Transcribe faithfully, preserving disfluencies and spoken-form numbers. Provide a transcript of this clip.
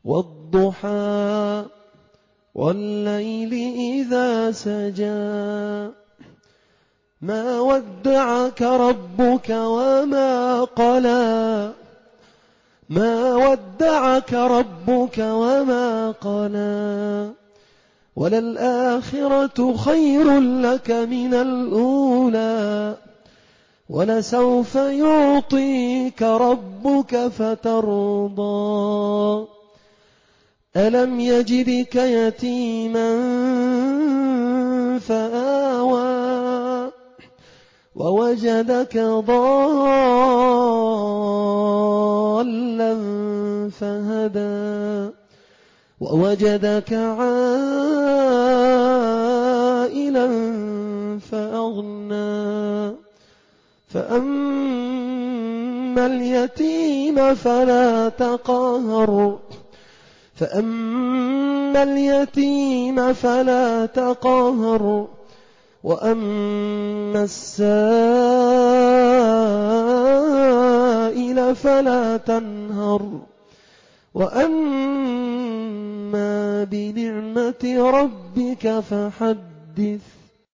والضحى والليل إذا سجى ما ودعك ربك وما قلى ما ودعك ربك وما قلى وللآخرة خير لك من الأولى ولسوف يعطيك ربك فترضى ألم يجدك يتيما فآوى ووجدك ضالا فهدى ووجدك عائلا فأغنى فأما اليتيم فلا تقهر فأما اليتيم فلا تقهر وأما السائل فلا تنهر وأما بنعمة ربك فحدث